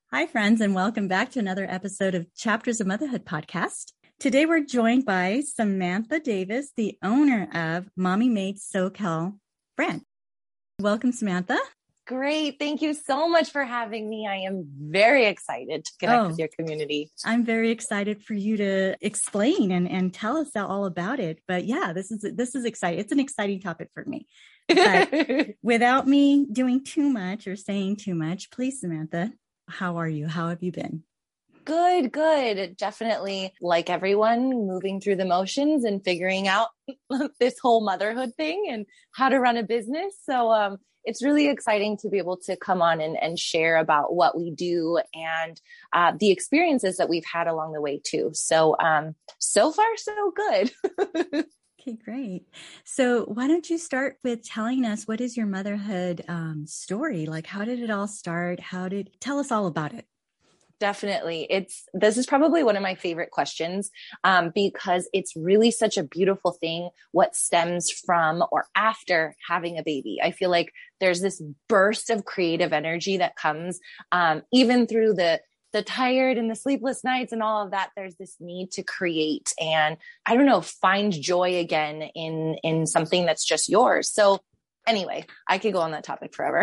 Hi, friends, and welcome back to another episode of Chapters of Motherhood podcast. Today, we're joined by Samantha Davis, the owner of Mommy Made SoCal brand. Welcome, Samantha. Great. Thank you so much for having me. I am very excited to connect with your community. I'm very excited for you to explain and tell us all about it. But yeah, this is exciting. It's an exciting topic for me. But without me doing too much or saying too much, please, Samantha, how are you? How have you been? Good. Definitely, like everyone, moving through the motions and figuring out this whole motherhood thing and how to run a business. So it's really exciting to be able to come on and share about what we do and the experiences that we've had along the way too. So far, so good. Okay, great. So why don't you start with telling us what is your motherhood story? Like, how did it all start? Tell us all about it. Definitely. This is probably one of my favorite questions because it's really such a beautiful thing what stems from or after having a baby. I feel like there's this burst of creative energy that comes even through the tired and the sleepless nights and all of that. There's this need to create and find joy again in something that's just yours. So anyway, I could go on that topic forever.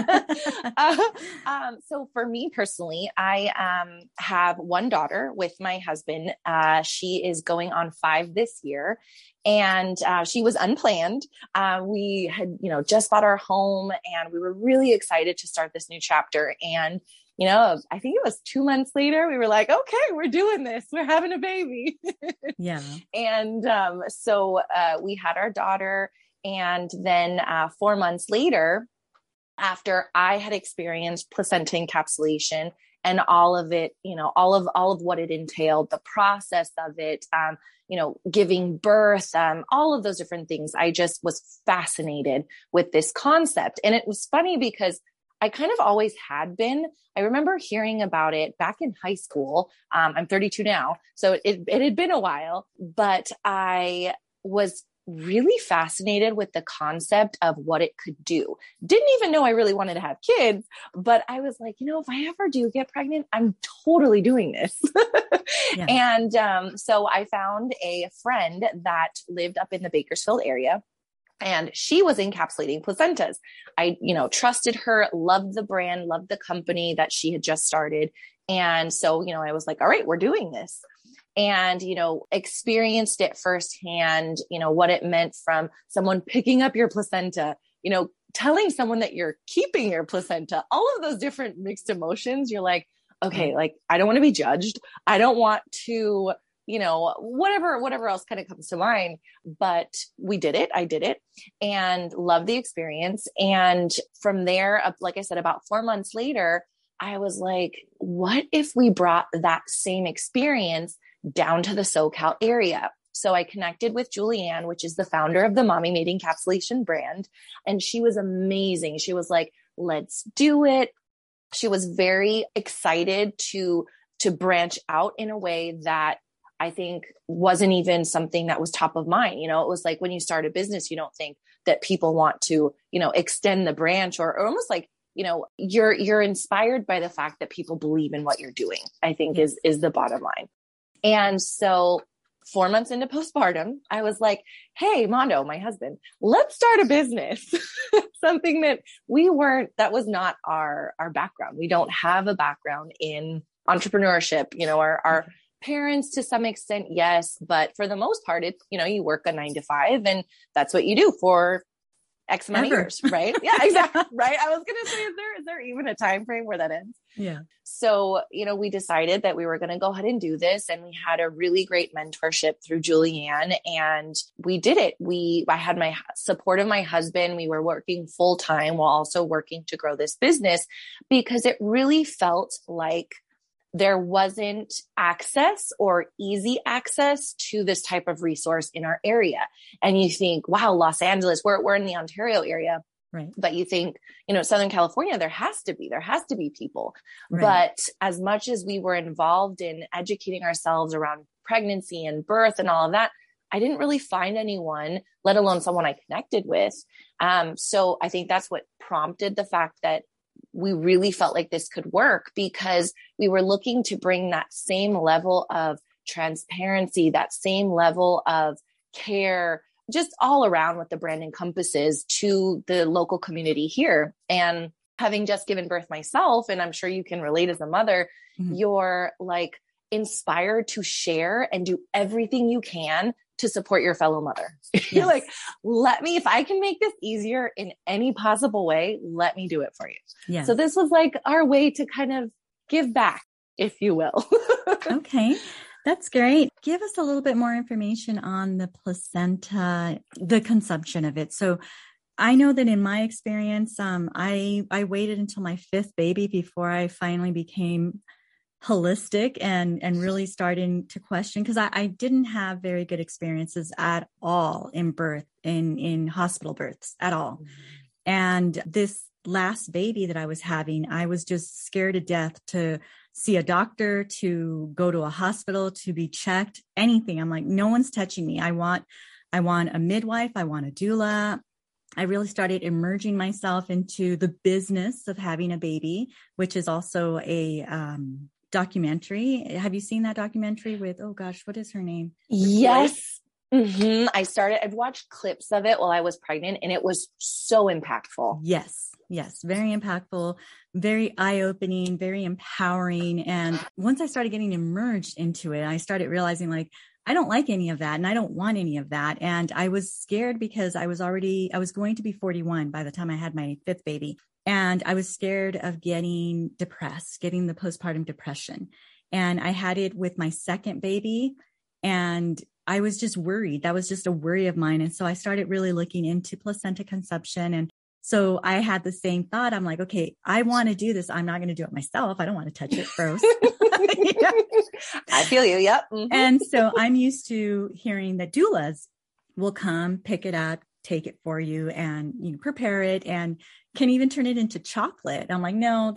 So for me personally, I have one daughter with my husband. She is going on 5 this year. And she was unplanned. We had, just bought our home and we were really excited to start this new chapter. And I think it was 2 months later, we were like, okay, we're doing this. We're having a baby. Yeah. And so we had our daughter. And then 4 months later, after I had experienced placenta encapsulation and all of it, all of what it entailed, the process of it, giving birth, all of those different things, I just was fascinated with this concept. And it was funny because I kind of always had been. I remember hearing about it back in high school. I'm 32 now, so it had been a while, but I was really fascinated with the concept of what it could do. Didn't even know I really wanted to have kids, but I was like, if I ever do get pregnant, I'm totally doing this. Yeah. And so I found a friend that lived up in the Bakersfield area. And she was encapsulating placentas. I, trusted her, loved the brand, loved the company that she had just started. And so, I was like, all right, we're doing this. And, experienced it firsthand, what it meant from someone picking up your placenta, telling someone that you're keeping your placenta, all of those different mixed emotions. You're like, okay, like, I don't want to be judged. I don't want to, whatever else kind of comes to mind, but we did it. I did it and loved the experience. And from there, like I said, about 4 months later, I was like, what if we brought that same experience down to the SoCal area? So I connected with Julianne, which is the founder of the Mommy Made Encapsulation brand. And she was amazing. She was like, let's do it. She was very excited to branch out in a way that I think wasn't even something that was top of mind. It was like when you start a business, you don't think that people want to, extend the branch or almost like, you're inspired by the fact that people believe in what you're doing, I think is the bottom line. And so 4 months into postpartum, I was like, hey, Mondo, my husband, let's start a business. Something that that was not our background. We don't have a background in entrepreneurship. Our parents to some extent, yes, but for the most part, it's, you work a 9 to 5 and that's what you do for X amount of years, right? Yeah, exactly. Right. I was going to say, is there even a time frame where that ends? Yeah. So, we decided that we were going to go ahead and do this. And we had a really great mentorship through Julianne and we did it. I had my support of my husband. We were working full time while also working to grow this business because it really felt like there wasn't access or easy access to this type of resource in our area. And you think, wow, Los Angeles, we're in the Ontario area. Right. But you think, Southern California, there has to be people. Right. But as much as we were involved in educating ourselves around pregnancy and birth and all of that, I didn't really find anyone, let alone someone I connected with. So I think that's what prompted the fact that we really felt like this could work because we were looking to bring that same level of transparency, that same level of care, just all around what the brand encompasses to the local community here. And having just given birth myself, and I'm sure you can relate as a mother, you're like inspired to share and do everything you can to support your fellow mother. Yes. You're like, if I can make this easier in any possible way, let me do it for you. Yes. So this was like our way to kind of give back, if you will. Okay. That's great. Give us a little bit more information on the placenta, the consumption of it. So I know that in my experience, I waited until my 5th baby before I finally became holistic and really starting to question, because I didn't have very good experiences at all in birth, in hospital births at all. Mm-hmm. And this last baby that I was having, I was just scared to death to see a doctor, to go to a hospital, to be checked, anything. I'm like, no one's touching me. I want a midwife. I want a doula. I really started immersing myself into the business of having a baby, which is also a documentary. Have you seen that documentary with, oh gosh, what is her name? Yes. Mm-hmm. I've watched clips of it while I was pregnant, and it was so impactful. Yes. Very impactful, very eye-opening, very empowering. And once I started getting immersed into it, I started realizing like, I don't like any of that. And I don't want any of that. And I was scared because I was going to be 41 by the time I had my 5th baby. And I was scared of getting depressed, getting the postpartum depression. And I had it with my 2nd baby, and I was just worried. That was just a worry of mine. And so I started really looking into placenta consumption. And so I had the same thought. I'm like, okay, I want to do this. I'm not going to do it myself. I don't want to touch it gross. Yeah. I feel you. Yep. Mm-hmm. And so I'm used to hearing that doulas will come, pick it up, take it for you, and prepare it, and can even turn it into chocolate. I'm like, no,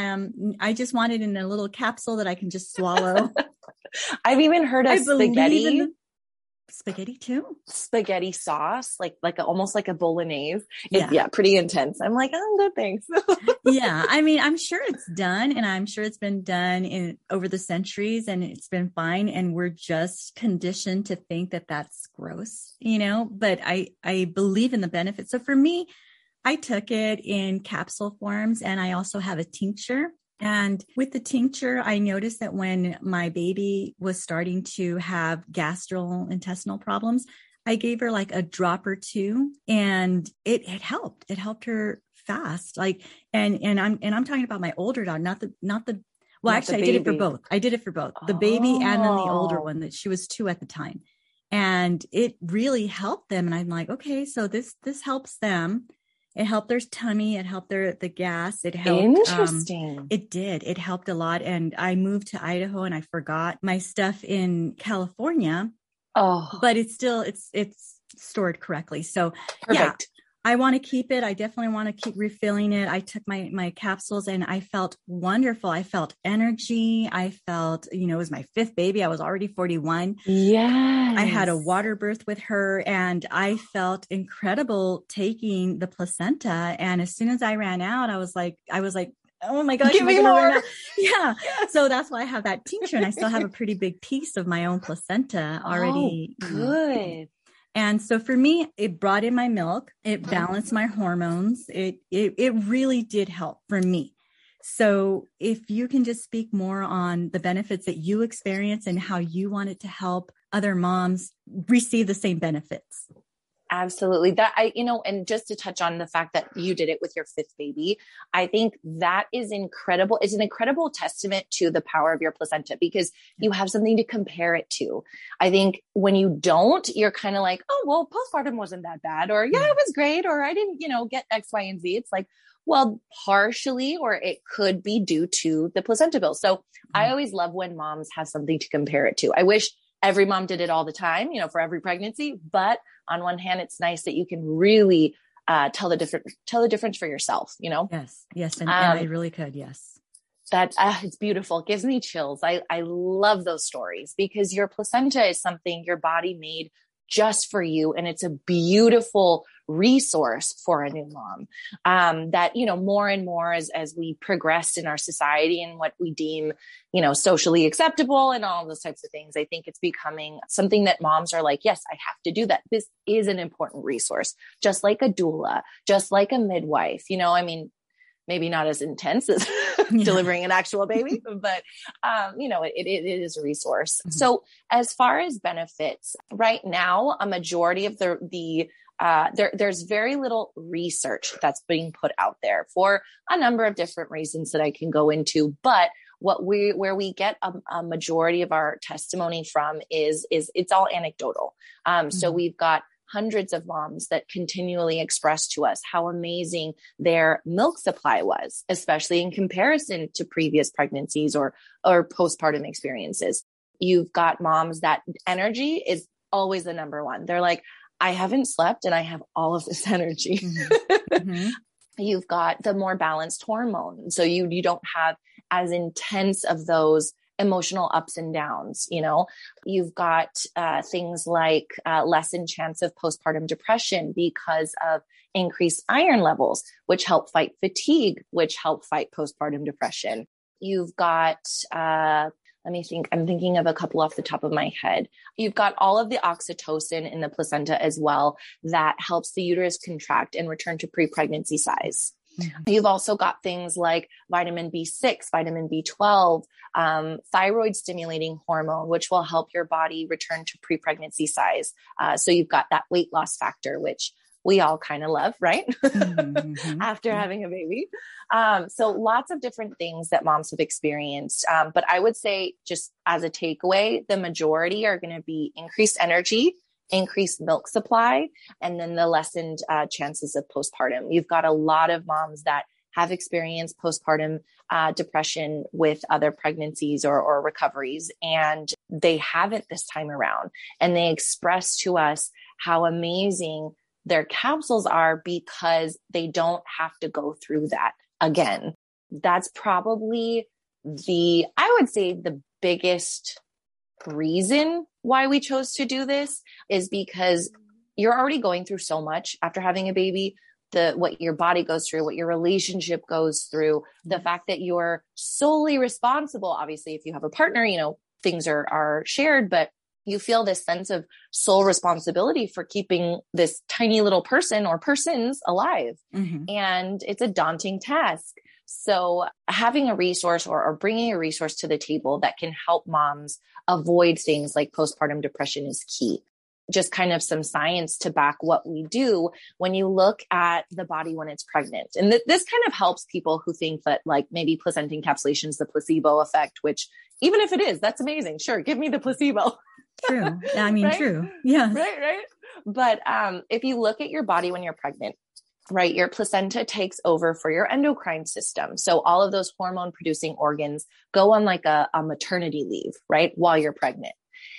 I just want it in a little capsule that I can just swallow. I've even heard of spaghetti. Spaghetti too? Spaghetti sauce, like almost like a bolognese. Yeah, pretty intense. I'm like, oh, good, thanks. Yeah, I mean, I'm sure it's done, and I'm sure it's been done over the centuries, and it's been fine. And we're just conditioned to think that that's gross, But I believe in the benefits. So for me, I took it in capsule forms, and I also have a tincture. And with the tincture, I noticed that when my baby was starting to have gastrointestinal problems, I gave her like a drop or two, and it helped. It helped her fast. Like, and I'm talking about my older dog, not the. Well, actually, I did it for both. The baby and then the older one, that she was 2 at the time, and it really helped them. And I'm like, okay, so this helps them. It helped their tummy. It helped the gas. It helped. Interesting. It did. It helped a lot. And I moved to Idaho, and I forgot my stuff in California. Oh, but it's stored correctly. So perfect. Yeah, I want to keep it. I definitely want to keep refilling it. I took my capsules, and I felt wonderful. I felt energy. I felt, it was my 5th baby. I was already 41. Yes. I had a water birth with her, and I felt incredible taking the placenta. And as soon as I ran out, I was like, oh my gosh, give me more. Yeah. So that's why I have that tincture, and I still have a pretty big piece of my own placenta already. Oh, good. And so for me, it brought in my milk. It balanced my hormones. It really did help for me. So if you can just speak more on the benefits that you experience and how you want it to help other moms receive the same benefits. Absolutely. And just to touch on the fact that you did it with your 5th baby, I think that is incredible. It's an incredible testament to the power of your placenta, because you have something to compare it to. I think when you don't, you're kind of like, oh, well, postpartum wasn't that bad, or yeah, it was great, or I didn't, get X, Y, and Z. It's like, well, partially, or it could be due to the placenta bill. So I always love when moms have something to compare it to. I wish every mom did it all the time, for every pregnancy, but on one hand, it's nice that you can really tell the difference for yourself, Yes. And I really could. Yes. That it's beautiful. It gives me chills. I love those stories, because your placenta is something your body made just for you. And it's a beautiful resource for a new mom. That, more and more as we progressed in our society and what we deem, socially acceptable and all those types of things, I think it's becoming something that moms are like, yes, I have to do that. This is an important resource, just like a doula, just like a midwife, maybe not as intense as delivering an actual baby, but, it is a resource. Mm-hmm. So as far as benefits, right now, a majority of there's very little research that's being put out there for a number of different reasons that I can go into. But where we get a majority of our testimony from is it's all anecdotal. So we've got hundreds of moms that continually express to us how amazing their milk supply was, especially in comparison to previous pregnancies or postpartum experiences. You've got moms that energy is always the number one. They're like, I haven't slept and I have all of this energy. Mm-hmm. Mm-hmm. You've got the more balanced hormones. So you don't have as intense of those emotional ups and downs. You've got things like lessened chance of postpartum depression because of increased iron levels, which help fight fatigue, which help fight postpartum depression. You've got, let me think, I'm thinking of a couple off the top of my head. You've got all of the oxytocin in the placenta as well that helps the uterus contract and return to pre-pregnancy size. Mm-hmm. You've also got things like vitamin B6, vitamin B12, thyroid stimulating hormone, which will help your body return to pre-pregnancy size. So you've got that weight loss factor, which we all kind of love, right? Mm-hmm. After having a baby. So lots of different things that moms have experienced. But I would say just as a takeaway, the majority are going to be increased energy, increased milk supply, and then the lessened chances of postpartum. You've got a lot of moms that have experienced postpartum depression with other pregnancies or recoveries, and they haven't this time around. And they express to us how amazing their capsules are because they don't have to go through that again. That's probably I would say the biggest reason why we chose to do this is because you're already going through so much after having a baby. What your body goes through, what your relationship goes through, the fact that you're solely responsible. Obviously, if you have a partner, things are shared, but you feel this sense of sole responsibility for keeping this tiny little person or persons alive. Mm-hmm. And it's a daunting task. So having a resource or bringing a resource to the table that can help moms avoid things like postpartum depression is key. Just kind of some science to back what we do when you look at the body when it's pregnant. And this kind of helps people who think that like maybe placenta encapsulation is the placebo effect, which even if it is, that's amazing. Sure. Give me the placebo. True. I mean, right? True. Yeah. Right. But if you look at your body when you're pregnant, right, your placenta takes over for your endocrine system. So all of those hormone producing organs go on like a maternity leave, right, while you're pregnant.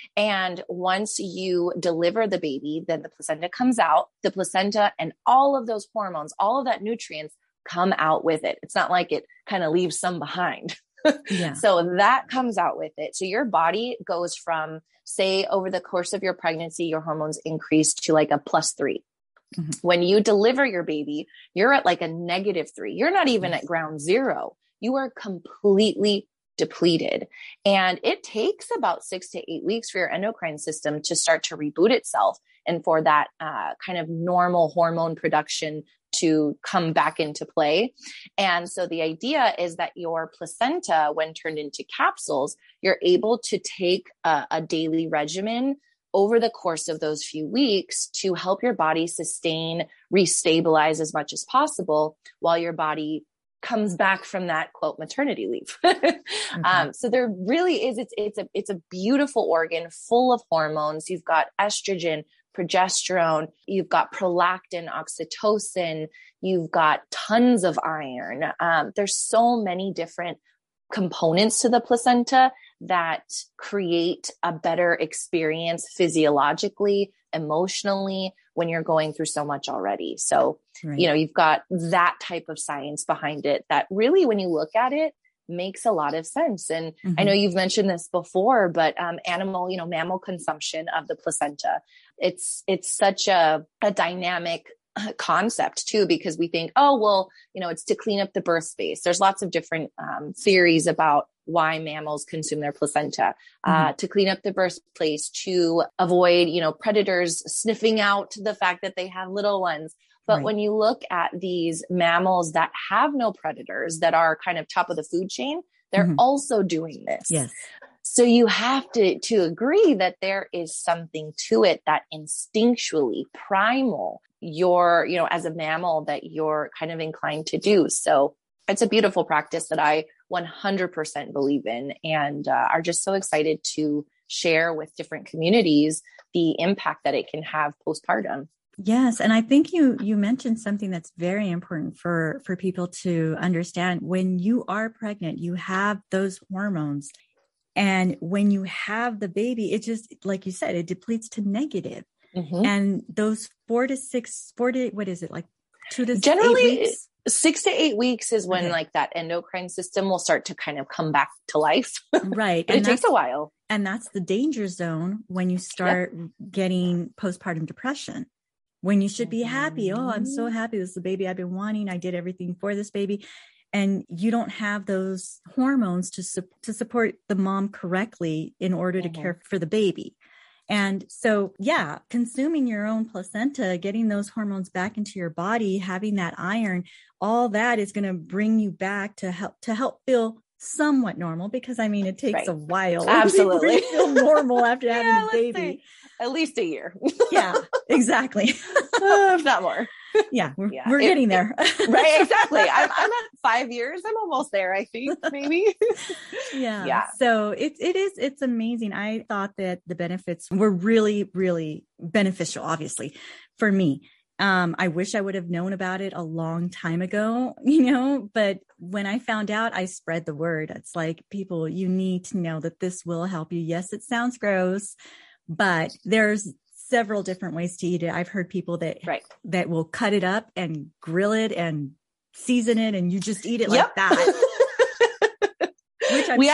And once you deliver the baby, then the placenta comes out. The placenta and all of those hormones, all of that nutrients come out with it. It's not like it kind of leaves some behind. Yeah. So that comes out with it. So your body goes from, say, over the course of your pregnancy, your hormones increase to like a +3. Mm-hmm. When you deliver your baby, you're at like a -3. You're not even at ground zero. You are completely depleted. And it takes about 6 to 8 weeks for your endocrine system to start to reboot itself and for that kind of normal hormone production to come back into play. And so the idea is that your placenta, when turned into capsules, you're able to take a daily regimen over the course of those few weeks to help your body sustain, restabilize as much as possible while your body comes back from that quote maternity leave. Mm-hmm. So there really is, it's a beautiful organ full of hormones. You've got estrogen, progesterone, you've got prolactin, oxytocin, you've got tons of iron. There's so many different components to the placenta that create a better experience physiologically, emotionally, when you're going through so much already. So, right. You've got that type of science behind it that really, when you look at it, makes a lot of sense. And mm-hmm. I know you've mentioned this before, but mammal consumption of the placenta, it's such a dynamic concept too, because we think, oh, well, it's to clean up the birth space. There's lots of different theories about why mammals consume their placenta, to clean up the birthplace, to avoid, predators sniffing out the fact that they have little ones. But when you look at these mammals that have no predators, that are kind of top of the food chain, they're also doing this. Yes. So you have to agree that there is something to it, that instinctually primal, as a mammal, that you're kind of inclined to do. So it's a beautiful practice that I 100% believe in, and are just so excited to share with different communities the impact that it can have postpartum. Yes. And I think you mentioned something that's very important for people to understand. When you are pregnant, you have those hormones. And when you have the baby, it just, like you said, it depletes to negative. And those 4 to 2 to generally 8 weeks? 6 to 8 weeks is when like that endocrine system will start to kind of come back to life. Right. But it takes a while. And that's the danger zone when you start getting postpartum depression, when you should be happy. Oh, I'm so happy. This is the baby I've been wanting. I did everything for this baby. And you don't have those hormones to support the mom correctly in order to care for the baby. And so, consuming your own placenta, getting those hormones back into your body, having that iron, all that is going to bring you back to help feel somewhat normal, because it takes a while. Absolutely. To feel normal after having a baby. At least a year. Yeah, exactly. If not more. Yeah, we're getting there. Right, exactly. I'm at 5 years. I'm almost there, I think, maybe. Yeah. So it's amazing. I thought that the benefits were really, really beneficial, obviously, for me. I wish I would have known about it a long time ago, but when I found out, I spread the word. It's like, people, you need to know that this will help you. Yes, it sounds gross, but there's several different ways to eat it. I've heard people that will cut it up and grill it and season it, and you just eat it like that. Which I'm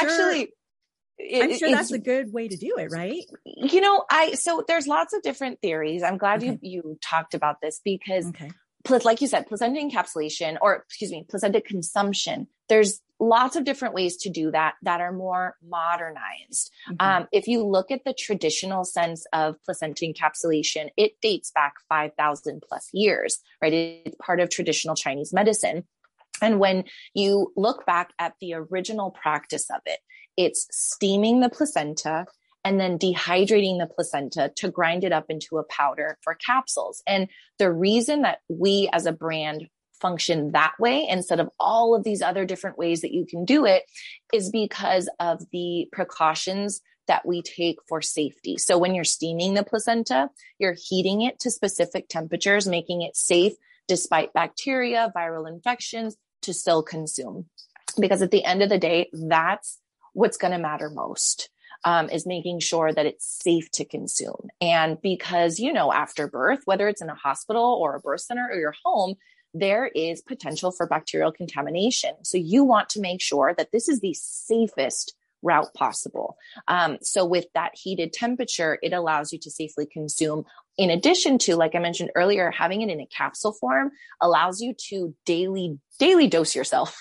sure that's a good way to do it, right? So there's lots of different theories. I'm glad you talked about this, because like you said, placenta encapsulation, placenta consumption, there's lots of different ways to do that are more modernized. If you look at the traditional sense of placenta encapsulation, it dates back 5,000 plus years, right? It's part of traditional Chinese medicine. And when you look back at the original practice of it, it's steaming the placenta and then dehydrating the placenta to grind it up into a powder for capsules. And the reason that we as a brand function that way instead of all of these other different ways that you can do it is because of the precautions that we take for safety. So when you're steaming the placenta, you're heating it to specific temperatures, making it safe despite bacteria, viral infections, to still consume. Because at the end of the day, that's what's going to matter most, is making sure that it's safe to consume. And because, after birth, whether it's in a hospital or a birth center or your home, there is potential for bacterial contamination. So you want to make sure that this is the safest route possible. So with that heated temperature, it allows you to safely consume. In addition to, like I mentioned earlier, having it in a capsule form allows you to daily dose yourself.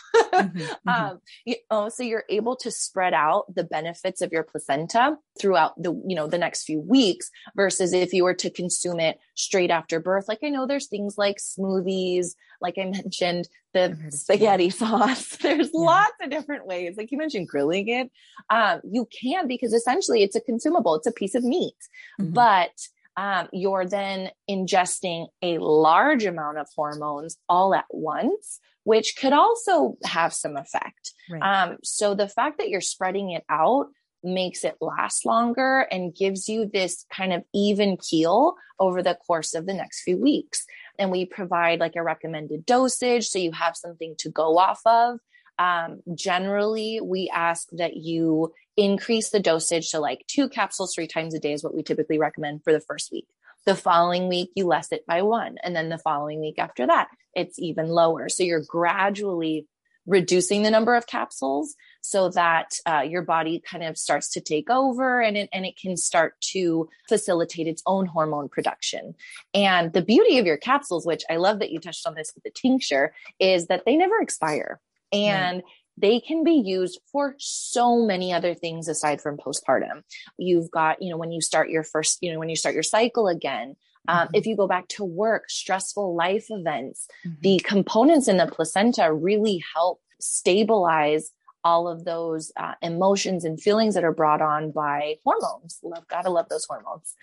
So you're able to spread out the benefits of your placenta throughout the next few weeks, versus if you were to consume it straight after birth. Like, I know there's things like smoothies, like I mentioned, the spaghetti sauce. There's lots of different ways. Like you mentioned, grilling it. You can, because essentially it's a consumable. It's a piece of meat, but you're then ingesting a large amount of hormones all at once, which could also have some effect. Right. So the fact that you're spreading it out makes it last longer and gives you this kind of even keel over the course of the next few weeks. And we provide like a recommended dosage, so you have something to go off of. Generally, we ask that you increase the dosage to like 2 capsules 3 times a day is what we typically recommend for the first week. The following week, you lessen it by 1. And then the following week after that, it's even lower. So you're gradually reducing the number of capsules so that your body kind of starts to take over, and it can start to facilitate its own hormone production. And the beauty of your capsules, which I love that you touched on this with the tincture, is that they never expire. And they can be used for so many other things aside from postpartum. You've got, when you start your first, when you start your cycle again, if you go back to work, stressful life events, the components in the placenta really help stabilize all of those emotions and feelings that are brought on by hormones. Gotta love those hormones.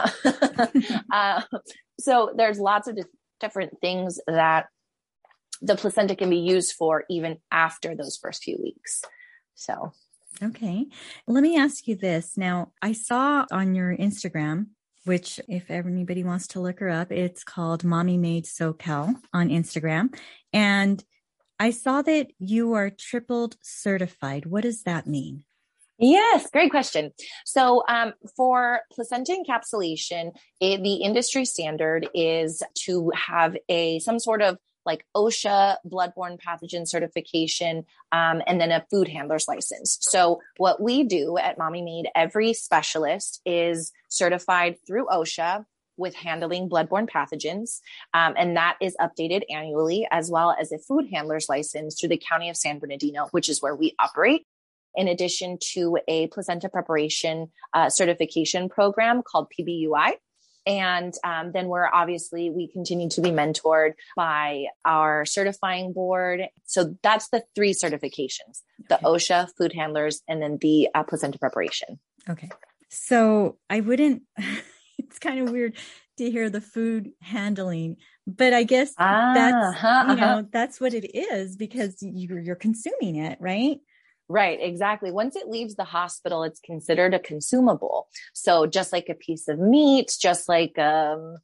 So there's lots of different things that the placenta can be used for even after those first few weeks. So. Okay. Let me ask you this. Now, I saw on your Instagram, which if anybody wants to look her up, it's called Mommy Made SoCal on Instagram. And I saw that you are tripled certified. What does that mean? Yes, great question. So for placenta encapsulation, the industry standard is to have some sort of like OSHA bloodborne pathogen certification, and then a food handler's license. So what we do at Mommy Made, every specialist is certified through OSHA with handling bloodborne pathogens. And that is updated annually, as well as a food handler's license through the County of San Bernardino, which is where we operate, in addition to a placenta preparation certification program called PBUI. And then we continue to be mentored by our certifying board. So that's the 3 certifications, the OSHA, food handlers, and then the placenta preparation. Okay. So I wouldn't, it's kind of weird to hear the food handling, but I guess that's what it is, because you're consuming it, right? Right, exactly. Once it leaves the hospital, it's considered a consumable. So just like a piece of meat, milk,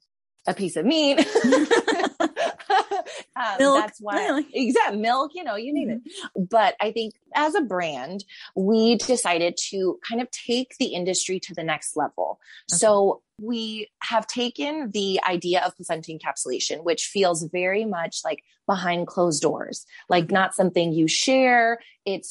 that's why, exactly, milk, you name it. But I think as a brand, we decided to kind of take the industry to the next level. Okay. So we have taken the idea of placenta encapsulation, which feels very much like behind closed doors, like not something you share. It's,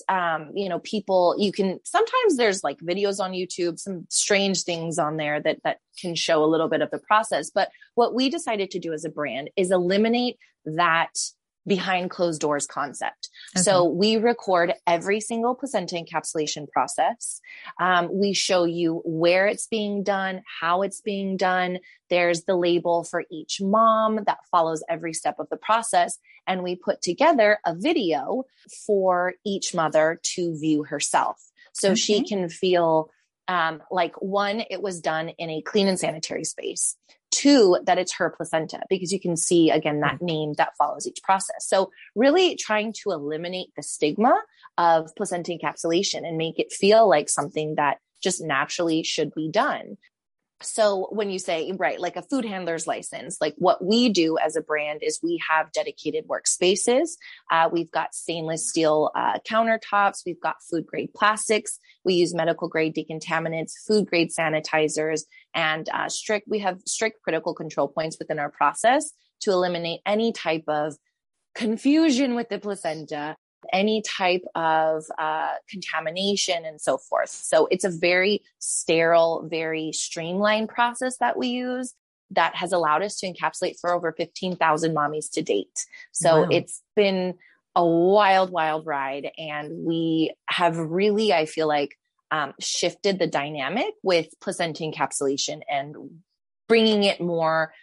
sometimes there's like videos on YouTube, some strange things on there that can show a little bit of the process. But what we decided to do as a brand is eliminate that behind closed doors concept. Okay. So we record every single placenta encapsulation process. We show you where it's being done, how it's being done. There's the label for each mom that follows every step of the process. And we put together a video for each mother to view herself. So she can feel like, 1, it was done in a clean and sanitary space. 2, that it's her placenta, because you can see, again, that name that follows each process. So really trying to eliminate the stigma of placenta encapsulation and make it feel like something that just naturally should be done. So when you say, right, like a food handler's license, like what we do as a brand is we have dedicated workspaces. We've got stainless steel countertops. We've got food grade plastics. We use medical grade decontaminants, food grade sanitizers, and we have strict critical control points within our process to eliminate any type of confusion with the placenta, any type of contamination, and so forth. So it's a very sterile, very streamlined process that we use that has allowed us to encapsulate for over 15,000 mommies to date. So It's been a wild, wild ride. And we have really, I feel like, shifted the dynamic with placenta encapsulation and bringing it more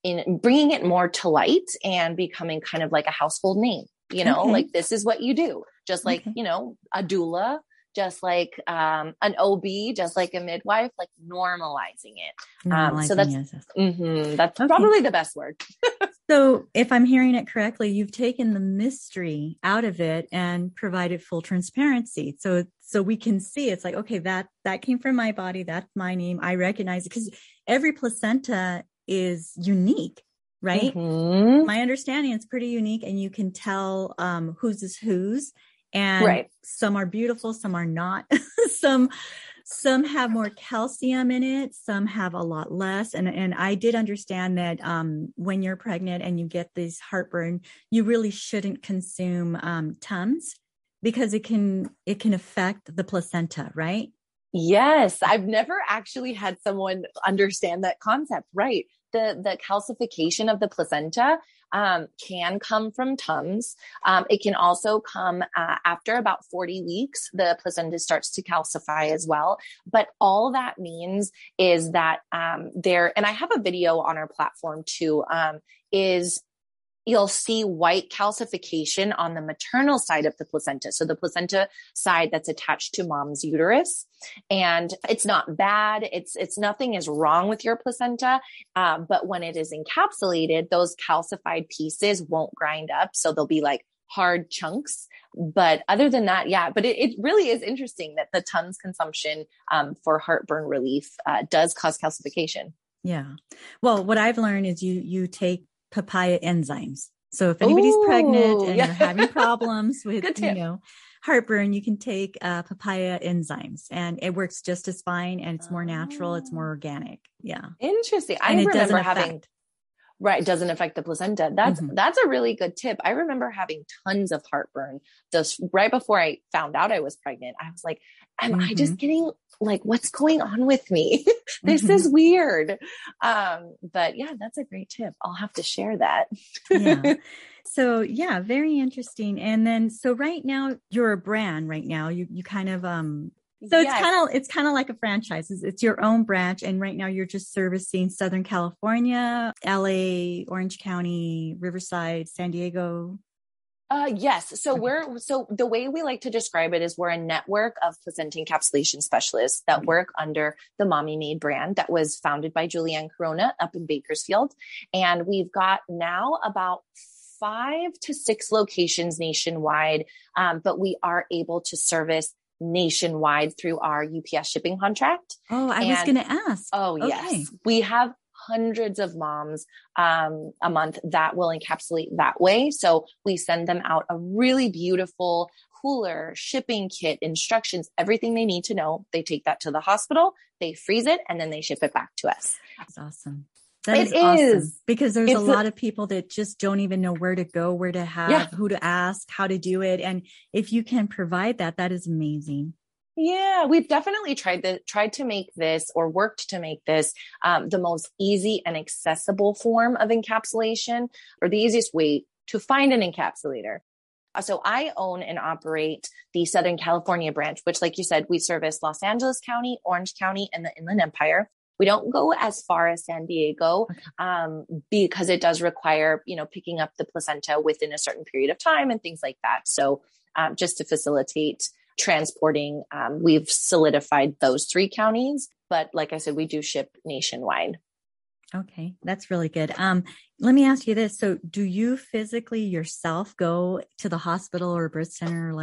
to light and becoming kind of like a household name. Like this is what you do, just like, a doula, just like an OB, just like a midwife, like normalizing it. So that's probably the best word. So if I'm hearing it correctly, you've taken the mystery out of it and provided full transparency. So we can see it's like, okay, that came from my body. That's my name. I recognize it, because every placenta is unique, right? Mm-hmm. My understanding is pretty unique, and you can tell whose is whose. And some are beautiful, some are not. Some Some have more calcium in it. Some have a lot less. And I did understand that when you're pregnant and you get this heartburn, you really shouldn't consume Tums because it can affect the placenta, right? Yes, I've never actually had someone understand that concept. Right. The calcification of the placenta can come from Tums. It can also come after about 40 weeks, the placenta starts to calcify as well. But all that means is that and I have a video on our platform too, is you'll see white calcification on the maternal side of the placenta. So the placenta side that's attached to mom's uterus. And it's not bad. It's nothing is wrong with your placenta. But when it is encapsulated, those calcified pieces won't grind up. So they'll be like hard chunks. But other than that, yeah, but it really is interesting that the Tums consumption for heartburn relief does cause calcification. Yeah. Well, what I've learned is you take papaya enzymes. So if anybody's pregnant and they're having problems with, heartburn, you can take papaya enzymes and it works just as fine. And it's more natural. It's more organic. Yeah. Interesting. I remember having, right. Doesn't affect the placenta. That's a really good tip. I remember having tons of heartburn just right before I found out I was pregnant. I was like, am I just getting like, what's going on with me? This is weird. But yeah, that's a great tip. I'll have to share that. Yeah. So yeah, very interesting. And then, so right now you're a brand right now, you kind of, so it's kind of like a franchise. It's your own branch. And right now you're just servicing Southern California, LA, Orange County, Riverside, San Diego. Yes. So the way we like to describe it is we're a network of placenta encapsulation specialists that work under the Mommy Made brand that was founded by Julianne Corona up in Bakersfield. And we've got now about 5 to 6 locations nationwide. But we are able to service nationwide through our UPS shipping contract. Oh, I was going to ask. Oh, okay. Yes. We have hundreds of moms a month that will encapsulate that way. So we send them out a really beautiful cooler, shipping kit, instructions, everything they need to know. They take that to the hospital, they freeze it, and then they ship it back to us. That's awesome. That is awesome because there's a lot of people that just don't even know where to go, where to have, who to ask, how to do it. And if you can provide that, that is amazing. Yeah, we've definitely tried to make this or worked to make this the most easy and accessible form of encapsulation, or the easiest way to find an encapsulator. So I own and operate the Southern California branch, which, like you said, we service Los Angeles County, Orange County, and the Inland Empire. We don't go as far as San Diego because it does require, picking up the placenta within a certain period of time and things like that. So just to facilitate transporting, we've solidified those 3 counties. But like I said, we do ship nationwide. Okay, that's really good. Let me ask you this. So do you physically yourself go to the hospital or birth center?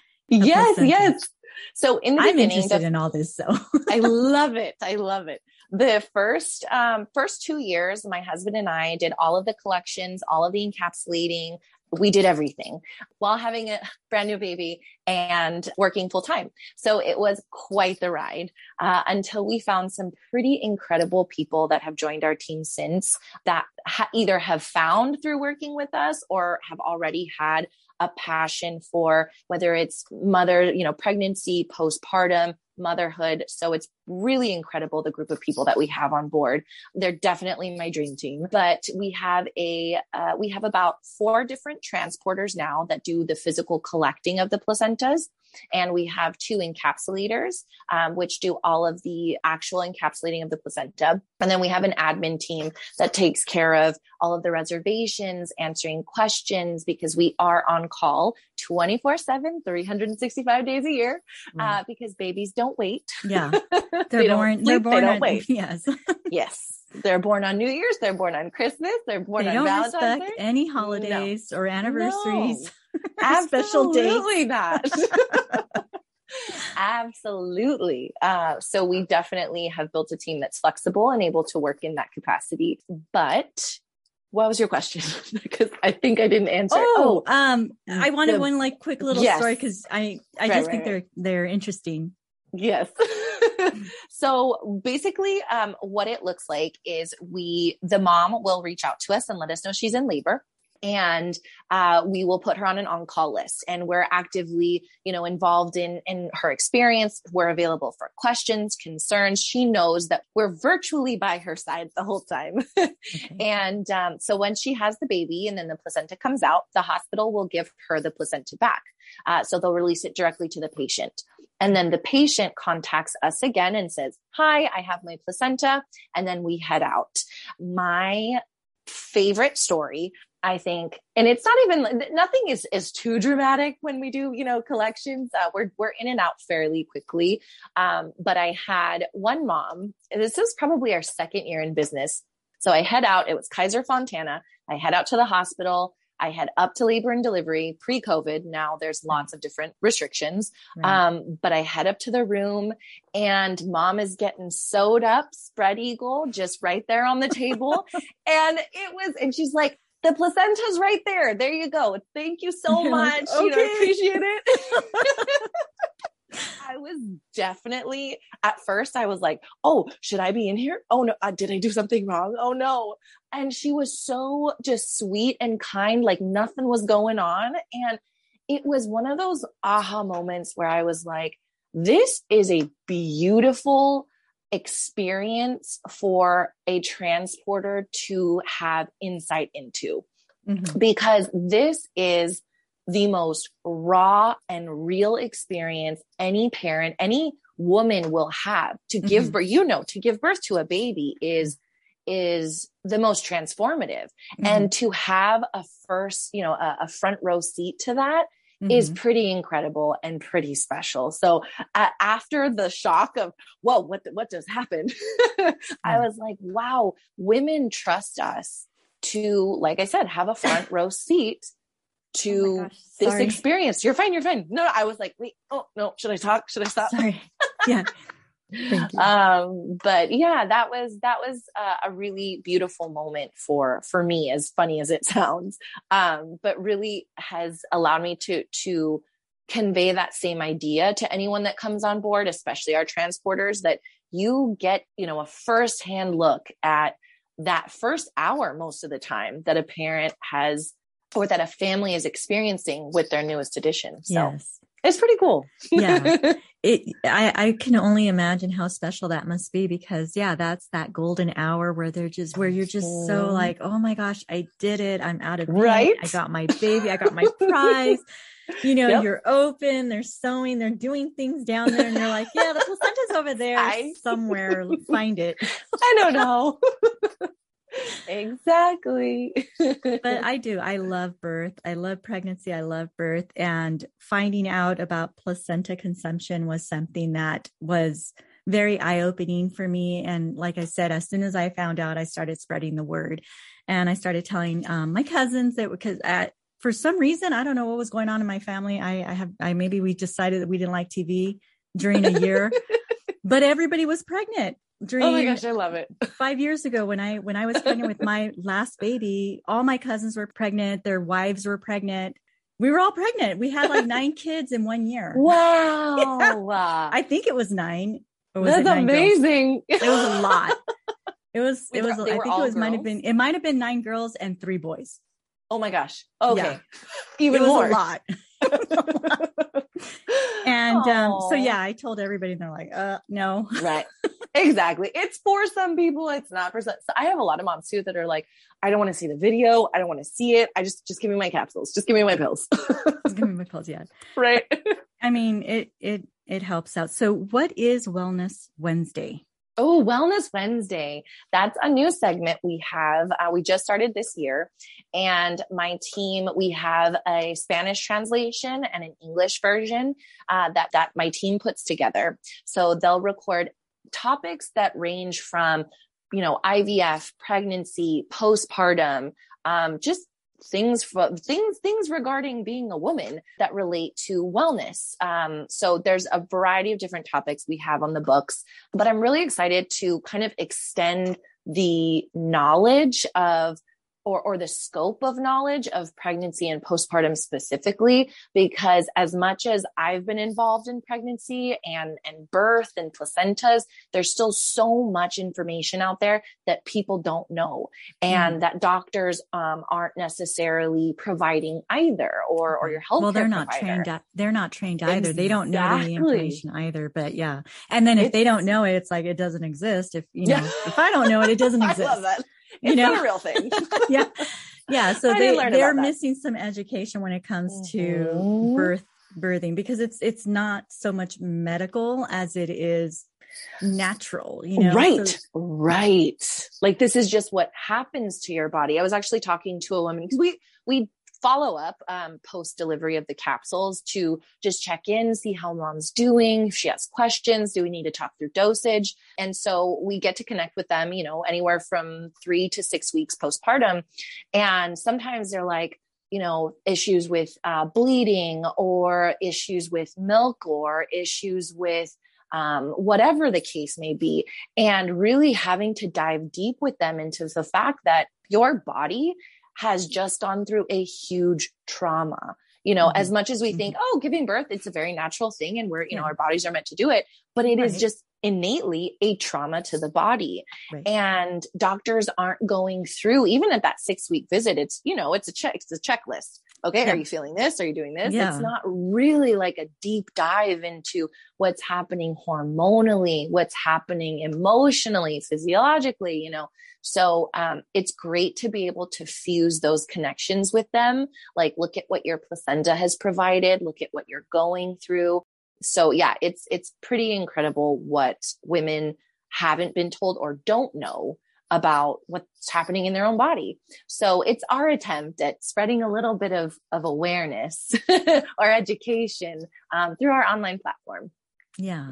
Yes. So in the I'm beginning, interested in all this. So I love it. The first 2 years, my husband and I did all of the collections, all of the encapsulating. We did everything while having a brand new baby and working full time. So it was quite the ride until we found some pretty incredible people that have joined our team since that either have found through working with us or have already had a passion for whether it's pregnancy, postpartum, motherhood. So it's really incredible, the group of people that we have on board. They're definitely my dream team. But we have about 4 different transporters now that do the physical collecting of the placentas. And we have 2 encapsulators, which do all of the actual encapsulating of the placenta. And then we have an admin team that takes care of all of the reservations, answering questions, because we are on call 24/7, 365 days a year, because babies don't wait. Yeah. They're born. They don't wait. Yes. Yes. They're born on New Year's. They're born on Christmas. They're born on Valentine's Day. They don't respect any holidays or anniversaries. No. Special dates. Absolutely not. Absolutely. So we definitely have built a team that's flexible and able to work in that capacity. But what was your question? Because I think I didn't answer. I wanted one quick little story because I just think they're interesting. Yes. So basically, what it looks like is the mom will reach out to us and let us know she's in labor. And we will put her on an on-call list, and we're actively, involved in her experience. We're available for questions, concerns. She knows that we're virtually by her side the whole time. Okay. And so when she has the baby and then the placenta comes out, the hospital will give her the placenta back. So they'll release it directly to the patient. And then the patient contacts us again and says, "Hi, I have my placenta." And then we head out. My favorite story, I think, and it's not even, nothing is too dramatic when we do, collections. We're in and out fairly quickly. But I had one mom, this is probably our second year in business. So I head out, it was Kaiser Fontana. I head out to the hospital. I head up to labor and delivery pre-COVID. Now there's lots of different restrictions. Right. But I head up to the room and mom is getting sewed up, spread eagle, just right there on the table. And she's like, "The placenta's right there. There you go. Thank you so much. Like, okay. Appreciate it." I was definitely, at first I was like, "Oh, should I be in here? Oh no, did I do something wrong? Oh no." And she was so just sweet and kind, like nothing was going on. And it was one of those aha moments where I was like, this is a beautiful experience for a transporter to have insight into, because this is the most raw and real experience any parent, any woman will have to give birth. To give birth to a baby is the most transformative, and to have a front row seat to that is pretty incredible and pretty special. So after the shock of, whoa, what just happened? I was like, wow, women trust us to, like I said, have a front row seat to this experience. You're fine. No, I was like, wait, oh no, should I talk? Should I stop? Sorry. Yeah. Thank you. But yeah, that was a really beautiful moment for me, as funny as it sounds. But really has allowed me to convey that same idea to anyone that comes on board, especially our transporters, that you get, a firsthand look at that first hour most of the time that a parent has, or that a family is experiencing with their newest addition. So yes. It's pretty cool. Yeah. I can only imagine how special that must be, because that's that golden hour where you're just so like, oh my gosh, I did it. I'm out of pain. Right. I got my baby. I got my prize. Yep. You're open, they're sewing, they're doing things down there. And you're like, yeah, the placenta's over there somewhere. Find it. I don't know. Exactly. But I love birth. I love pregnancy. I love birth. And finding out about placenta consumption was something that was very eye-opening for me. And like I said, as soon as I found out, I started spreading the word, and I started telling my cousins that, because for some reason, I don't know what was going on in my family. Maybe we decided that we didn't like TV during a year, but everybody was pregnant. Oh my gosh, I love it. 5 years ago, when I was pregnant with my last baby, all my cousins were pregnant. Their wives were pregnant. We were all pregnant. We had like 9 kids in 1 year. Wow. Yeah. I think it was 9. Or was That's amazing. It was a lot. I think it might have been 9 girls and 3 boys. Oh my gosh. Okay. Yeah. Even it was more. a lot. And so I told everybody, and they're like, no. Right. Exactly. It's for some people. It's not for some. So I have a lot of moms too that are like, I don't want to see the video. I don't want to see it. I just give me my capsules. Just give me my pills. Just give me my pills. Yeah. Right. I mean, it helps out. So what is Wellness Wednesday? Oh, Wellness Wednesday. That's a new segment we have. We just started this year, and my team, we have a Spanish translation and an English version that my team puts together. So they'll record topics that range from, IVF, pregnancy, postpartum, just things regarding being a woman that relate to wellness. So there's a variety of different topics we have on the books, but I'm really excited to kind of extend the knowledge of or the scope of knowledge of pregnancy and postpartum specifically, because as much as I've been involved in pregnancy and birth and placentas, there's still so much information out there that people don't know, and that doctors aren't necessarily providing either, or your healthcare they're not provider. trained. They're not trained either. Exactly. They don't know the information either. But yeah, and then if they don't know it, it's like it doesn't exist. If if I don't know it, it doesn't exist. I love that. It's not a real thing. Yeah. So they're missing some education when it comes to birthing, because it's not so much medical as it is natural, Right. Like, this is just what happens to your body. I was actually talking to a woman, because we follow up post delivery of the capsules to just check in, see how mom's doing. If she has questions, do we need to talk through dosage? And so we get to connect with them, anywhere from 3 to 6 weeks postpartum. And sometimes they're like, issues with bleeding, or issues with milk, or issues with whatever the case may be. And really having to dive deep with them into the fact that your body has just gone through a huge trauma. As much as we think, giving birth, it's a very natural thing, and we're, our bodies are meant to do it, but it is just innately a trauma to the body. Right. And doctors aren't going through, even at that 6-week visit, it's, it's a checklist. Okay. Are you feeling this? Are you doing this? Yeah. It's not really like a deep dive into what's happening hormonally, what's happening emotionally, physiologically, So it's great to be able to fuse those connections with them. Like, look at what your placenta has provided, look at what you're going through. So yeah, it's pretty incredible what women haven't been told or don't know about what's happening in their own body. So it's our attempt at spreading a little bit of awareness or education through our online platform. Yeah.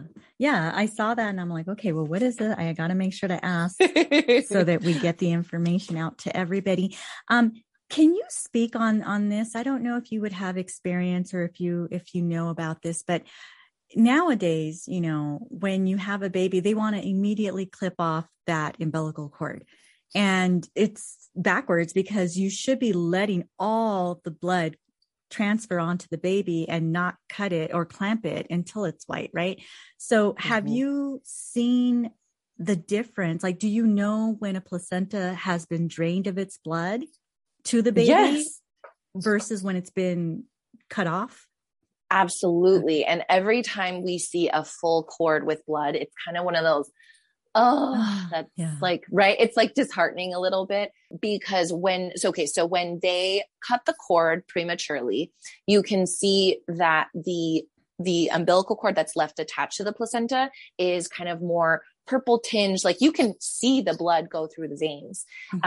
I saw that and I'm like, okay, well, what is it? I got to make sure to ask so that we get the information out to everybody. Can you speak on this? I don't know if you would have experience or if you know about this, but nowadays, when you have a baby, they want to immediately clip off that umbilical cord, and it's backwards, because you should be letting all the blood transfer onto the baby and not cut it or clamp it until it's white, right? So have you seen the difference? Like, do you know when a placenta has been drained of its blood to the baby versus when it's been cut off? Absolutely. And every time we see a full cord with blood, it's kind of one of those, like, right. It's like disheartening a little bit, because so when they cut the cord prematurely, you can see that the umbilical cord that's left attached to the placenta is kind of more purple tinge. Like, you can see the blood go through the veins.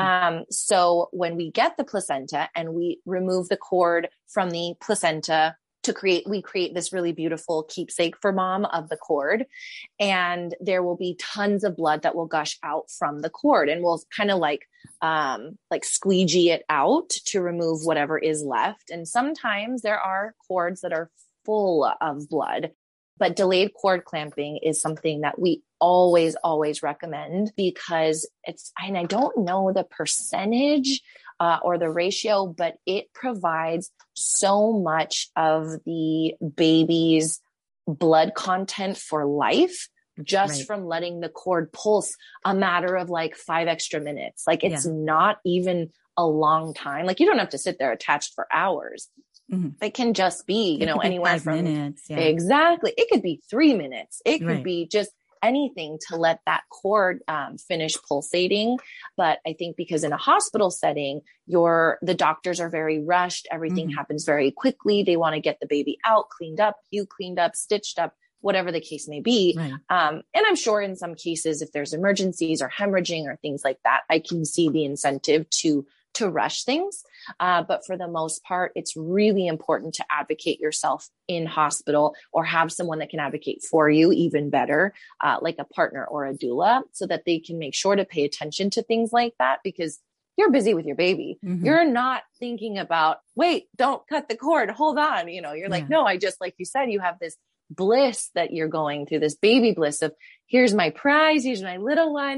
So when we get the placenta and we remove the cord from the placenta, we create this really beautiful keepsake for mom of the cord, and there will be tons of blood that will gush out from the cord, and we'll kind of like squeegee it out to remove whatever is left. And sometimes there are cords that are full of blood, but delayed cord clamping is something that we always recommend, because and I don't know the percentage or the ratio, but it provides so much of the baby's blood content for life just from letting the cord pulse a matter of like 5 extra minutes. Like, it's not even a long time. Like, you don't have to sit there attached for hours. It can just be, anywhere from minutes. Yeah. Exactly. It could be 3 minutes. It could be just anything to let that cord finish pulsating. But I think because in a hospital setting, the doctors are very rushed. Everything happens very quickly. They want to get the baby out, cleaned up, stitched up, whatever the case may be. Right. And I'm sure in some cases, if there's emergencies or hemorrhaging or things like that, I can see the incentive to rush things. But for the most part, it's really important to advocate yourself in hospital, or have someone that can advocate for you, even better, like a partner or a doula, so that they can make sure to pay attention to things like that, because you're busy with your baby. You're not thinking about, wait, don't cut the cord. Hold on. You're like, no, like you said, you have this bliss that you're going through, this baby bliss of, here's my prize. Here's my little one.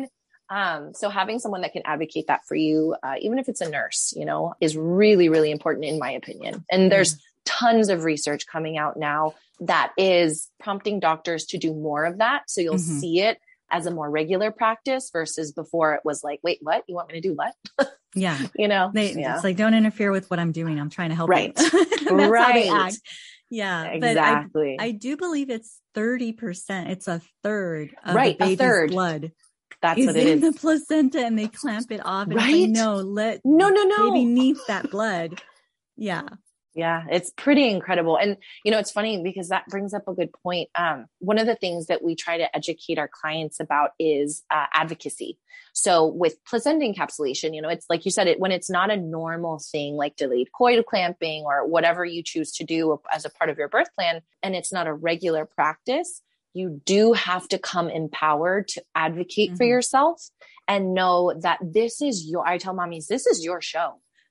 So having someone that can advocate that for you, even if it's a nurse, is really, really important in my opinion. And there's tons of research coming out now that is prompting doctors to do more of that. So you'll see it as a more regular practice versus before it was like, wait, what? You want me to do what? Yeah. It's like, don't interfere with what I'm doing. I'm trying to help right. you. That's right. how they act. Yeah. Exactly. But I do believe it's 30%. It's a third of right. the baby's blood. That's what it is. In the placenta, and they clamp it off. And right. It's like, no. Baby needs that blood. Yeah. Yeah, it's pretty incredible. And, it's funny because that brings up a good point. One of the things that we try to educate our clients about is advocacy. So with placenta encapsulation, it's like you said, when it's not a normal thing like delayed coit clamping or whatever you choose to do as a part of your birth plan, and it's not a regular practice, you do have to come empowered to advocate for yourself and know that I tell mommies, this is your show.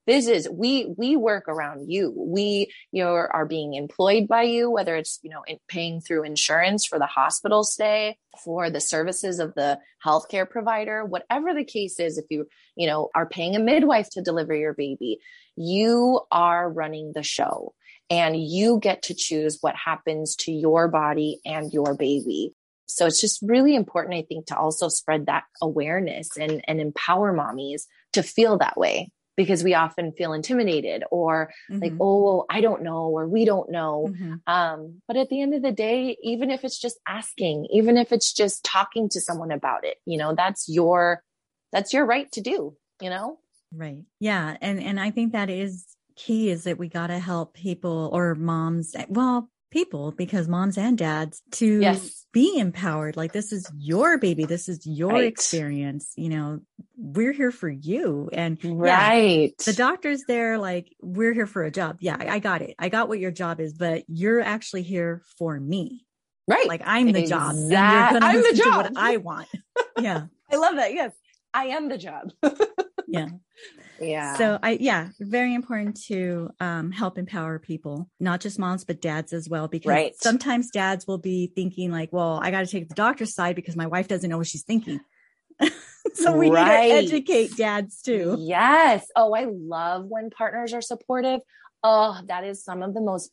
We work around you. We, are being employed by you, whether it's, paying through insurance for the hospital stay, for the services of the healthcare provider, whatever the case is. If you, are paying a midwife to deliver your baby, you are running the show and you get to choose what happens to your body and your baby. So it's just really important, I think, to also spread that awareness and empower mommies to feel that way. Because we often feel intimidated or like, oh, I don't know, or we don't know. But at the end of the day, even if it's just asking, even if it's just talking to someone about it, that's your right to do, Right. Yeah. And I think that is key, is that we got to help people or moms, people, because moms and dads to be empowered. Like, this is your baby. This is your experience. We're here for you. And the doctor's there, like, we're here for a job. Yeah, I got it. I got what your job is, but you're actually here for me. Right. Like, I'm the job. And you're going to listen to what I want. Yeah. I love that. Yes. I am the job. Yeah. Yeah. So very important to help empower people, not just moms, but dads as well, because sometimes dads will be thinking like, well, I got to take the doctor's side because my wife doesn't know what she's thinking. So we need to educate dads too. Yes. Oh, I love when partners are supportive. Oh, that is some of the most,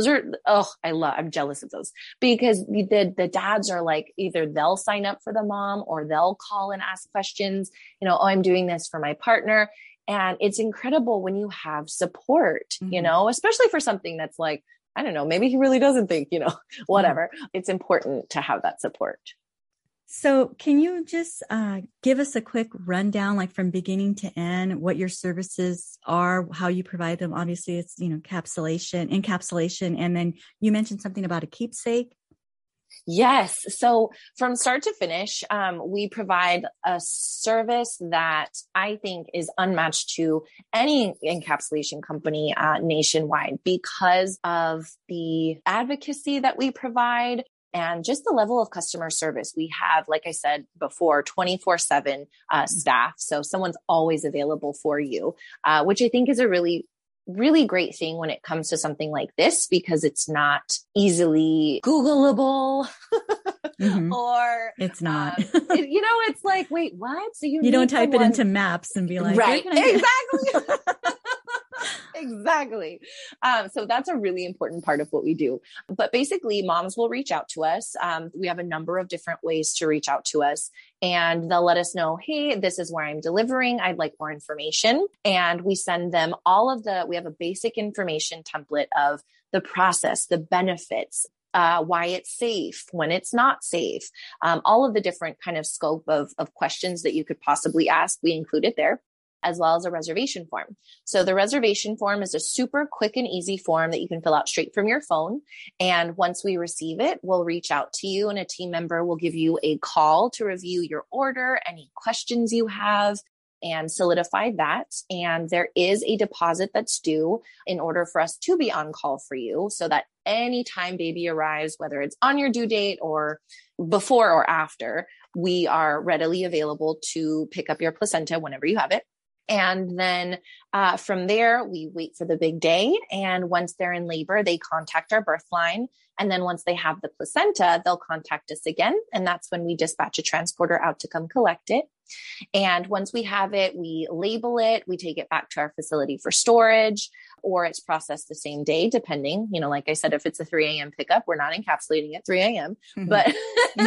I'm jealous of those, because the dads are like, either they'll sign up for the mom or they'll call and ask questions, I'm doing this for my partner. And it's incredible when you have support, especially for something that's like, I don't know, maybe he really doesn't think, whatever. It's important to have that support. So can you just give us a quick rundown, like from beginning to end, what your services are, how you provide them? Obviously, it's, encapsulation. And then you mentioned something about a keepsake. Yes. So from start to finish, we provide a service that I think is unmatched to any encapsulation company nationwide, because of the advocacy that we provide and just the level of customer service. We have, like I said before, 24/7 staff. So someone's always available for you, which I think is a really, really great thing when it comes to something like this, because it's not easily Googleable. Or it's not, it's like, wait, what? So you don't type it into maps and be like, right. Exactly. Exactly. So that's a really important part of what we do. But basically, moms will reach out to us. We have a number of different ways to reach out to us, and they'll let us know, hey, this is where I'm delivering. I'd like more information. And we send them we have a basic information template of the process, the benefits, why it's safe, when it's not safe, all of the different kind of scope of questions that you could possibly ask. We include it there, as well as a reservation form. So the reservation form is a super quick and easy form that you can fill out straight from your phone. And once we receive it, we'll reach out to you, and a team member will give you a call to review your order, any questions you have, and solidify that. And there is a deposit that's due in order for us to be on call for you, so that anytime baby arrives, whether it's on your due date or before or after, we are readily available to pick up your placenta whenever you have it. And then from there, we wait for the big day. And once they're in labor, they contact our birth line. And then once they have the placenta, they'll contact us again. And that's when we dispatch a transporter out to come collect it. And once we have it, we label it, we take it back to our facility for storage, or it's processed the same day, depending, like I said, if it's a 3 a.m. pickup, we're not encapsulating at 3 a.m., but,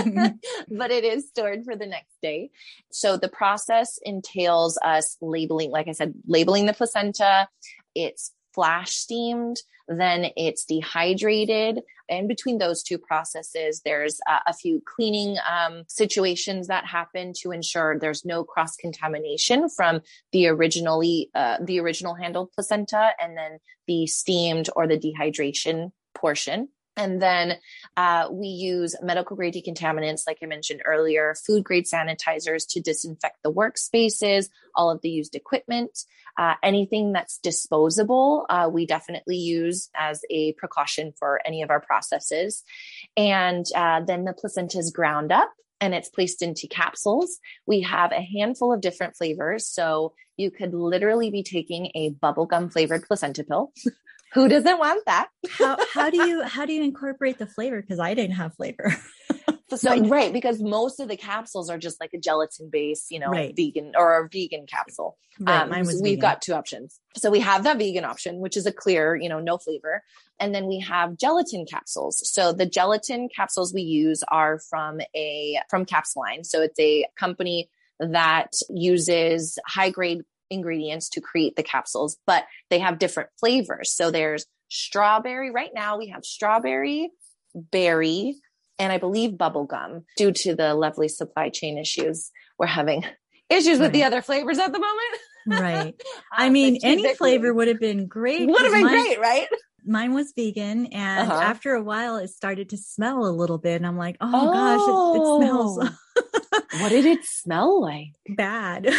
but it is stored for the next day. So the process entails us labeling, like I said, labeling the placenta. It's flash steamed, then it's dehydrated. And between those two processes, there's a few cleaning situations that happen to ensure there's no cross contamination from the original handled placenta and then the steamed or the dehydration portion. And then we use medical grade decontaminants, like I mentioned earlier, food grade sanitizers to disinfect the workspaces, all of the used equipment, anything that's disposable, we definitely use as a precaution for any of our processes. And then the placenta is ground up and it's placed into capsules. We have a handful of different flavors. So you could literally be taking a bubblegum flavored placenta pill. Who doesn't want that? How do you incorporate the flavor? Because I didn't have flavor. So, right. Because most of the capsules are just like a gelatin base, right. vegan or a vegan capsule. Right. Mine was we've got two options. So we have that vegan option, which is a clear, no flavor. And then we have gelatin capsules. So the gelatin capsules we use are from Capsuline. So it's a company that uses high grade ingredients to create the capsules, but they have different flavors. So there's strawberry. Right now we have strawberry, berry, and I believe bubblegum. Due to the lovely supply chain issues, we're having issues with the other flavors at the moment. Right. I mean, any flavor would have been great. Would have been great, right? Mine was vegan. And after a while it started to smell a little bit. And I'm like, gosh, it smells. What did it smell like? Bad.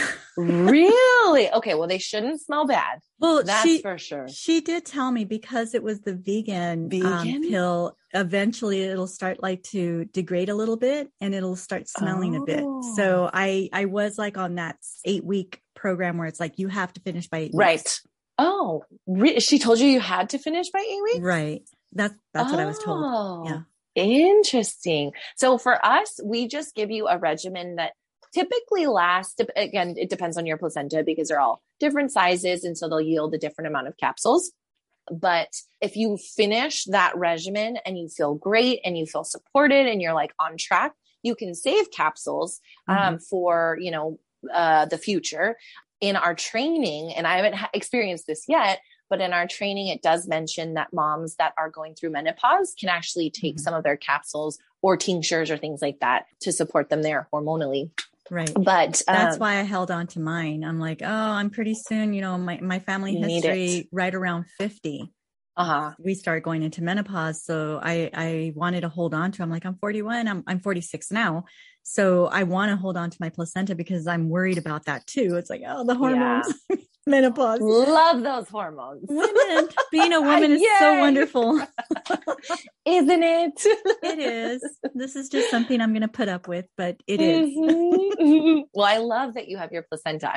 Really? Okay. Well, they shouldn't smell bad. Well, that's for sure. She did tell me because it was the vegan pill, eventually it'll start to degrade a little bit and it'll start smelling a bit. So I was on that 8-week program where it's you have to finish by 8 weeks. Right. Oh, she told you had to finish by 8 weeks? Right. That's what I was told. Yeah. Interesting. So for us, we just give you a regimen that typically lasts, again, it depends on your placenta because they're all different sizes. And so they'll yield a different amount of capsules. But if you finish that regimen and you feel great and you feel supported and you're on track, you can save capsules for, the future. In our training, and I haven't experienced this yet, but in our training, it does mention that moms that are going through menopause can actually take some of their capsules or tinctures or things like that to support them there hormonally. Right. But that's why I held on to mine. I'm I'm pretty soon, my family history right around 50. We started going into menopause. So I wanted to hold on to, I'm 41, I'm 46 now. So I want to hold on to my placenta because I'm worried about that too. It's the hormones, menopause. Love those hormones. Women, being a woman is so wonderful. Isn't it? It is. This is just something I'm going to put up with, but it is. Well, I love that you have your placenta.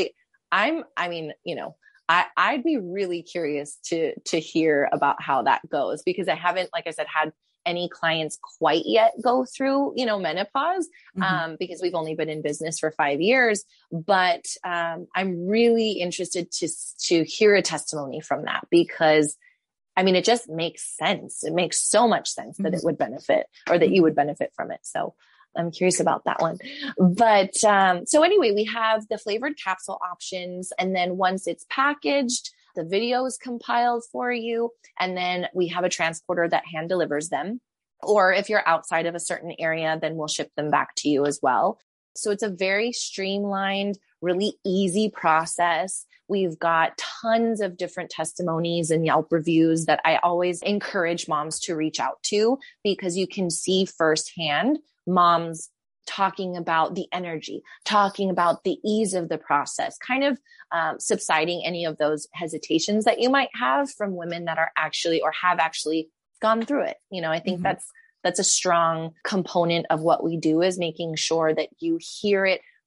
I'd be really curious to hear about how that goes because I haven't, like I said, had any clients quite yet go through, menopause, because we've only been in business for 5 years, but, I'm really interested to hear a testimony from that because it just makes sense. It makes so much sense that it would benefit or that you would benefit from it. So I'm curious about that one. But, so anyway, we have the flavored capsule options. And then once it's packaged, the video is compiled for you. And then we have a transporter that hand delivers them. Or if you're outside of a certain area, then we'll ship them back to you as well. So it's a very streamlined, really easy process. We've got tons of different testimonies and Yelp reviews that I always encourage moms to reach out to because you can see firsthand moms talking about the energy, talking about the ease of the process, kind of subsiding any of those hesitations that you might have from women that are actually or have actually gone through it. I think that's a strong component of what we do is making sure that you hear it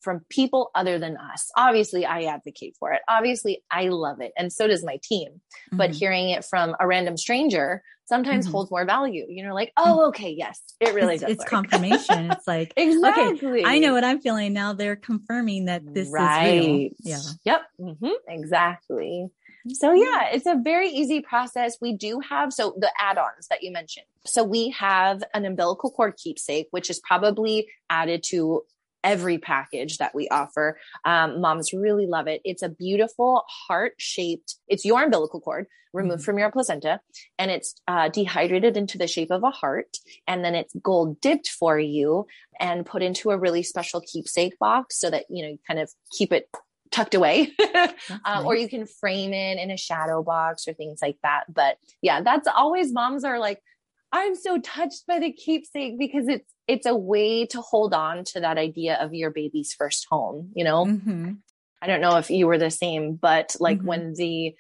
from people other than us. Obviously I advocate for it. Obviously I love it. And so does my team, but hearing it from a random stranger sometimes holds more value. You know, like, oh, okay. Yes, it really does. It's confirmation. It's like, exactly. Okay, I know what I'm feeling now. They're confirming that this is real. Yeah. Yep. Exactly. So yeah, it's a very easy process. We do have, so the add-ons that you mentioned. So we have an umbilical cord keepsake, which is probably added to every package that we offer. Moms really love it. It's a beautiful heart-shaped, it's your umbilical cord removed from your placenta, and it's dehydrated into the shape of a heart. And then it's gold dipped for you and put into a really special keepsake box so that, you know, you kind of keep it tucked away, or you can frame it in a shadow box or things like that. But yeah, that's always, moms are like, I'm so touched by the keepsake because it's a way to hold on to that idea of your baby's first home. You know, I don't know if you were the same, but like when the